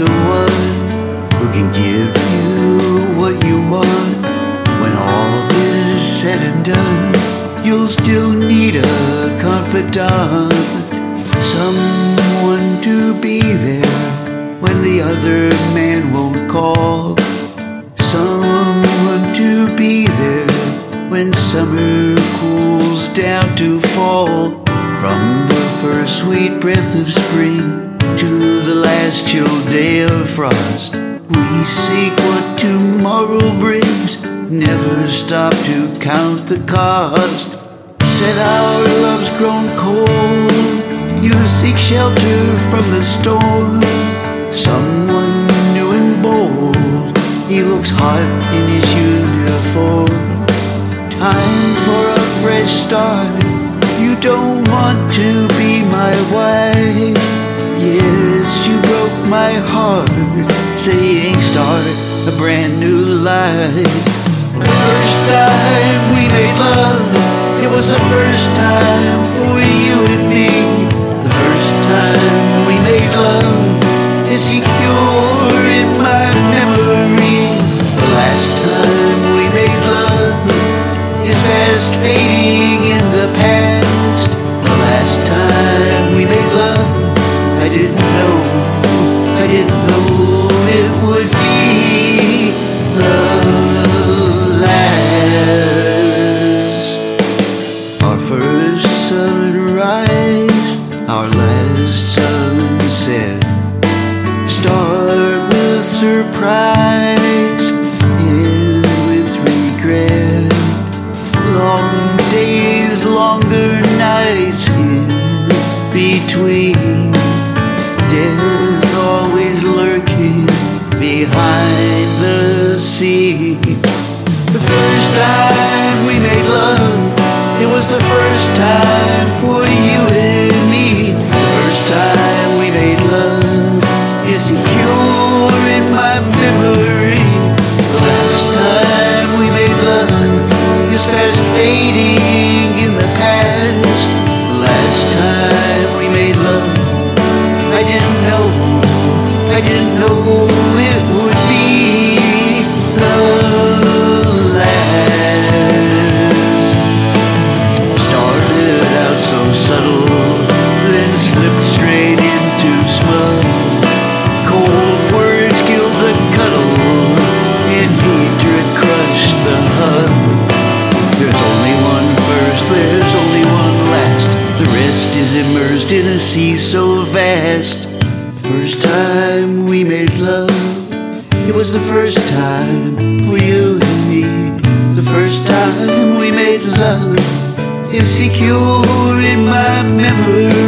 the one who can give you what you want. When all is said and done, you'll still need a confidant, someone to be there when the other man won't call, someone to be there when summer cools down to fall. From the first sweet breath of spring to the last chill day of frost, we seek what tomorrow brings, never stop to count the cost. Said our love's grown cold, you seek shelter from the storm, someone new and bold, he looks hot in his uniform. Time for a fresh start, you don't want to be my wife. Yes, you broke my heart, saying start a brand new life. The first time we made love, it was the first time for you and me. The first time we made love is secure in my memory. The last time we made love is fast fading in the past. The last time we made love, I didn't know it would be the last. Our first sunrise, our last sunset, start with surprise, end with regret. Long days, longer nights in between, death always lurking behind the scenes. The first time we made love, it was the first time for you and me. The first time we made love is secure in my memory. The last time we made love is fast fading in the past. The last time we made love, I didn't know it would be the last. Started out so subtle, then slipped straight into smug. Cold words killed the cuddle, and hatred crushed the hug. There's only one first, there's only one last. The rest is immersed in a sea so vast. First time we made love, it was the first time for you and me. The first time we made love is secure in my memory.